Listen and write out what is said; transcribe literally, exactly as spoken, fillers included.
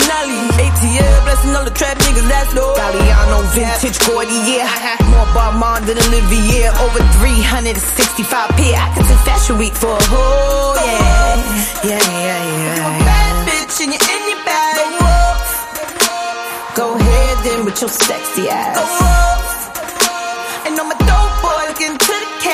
Nelly. A T L, blessing all the trap niggas, that's low. Galliano, vintage Cartier. More Balmain than Olivier. Over three hundred sixty-five P. I can take Fashion Week for a whole, yeah. Yeah, yeah, yeah. You a bad bitch and you're in your bag. Go ahead then with your sexy ass.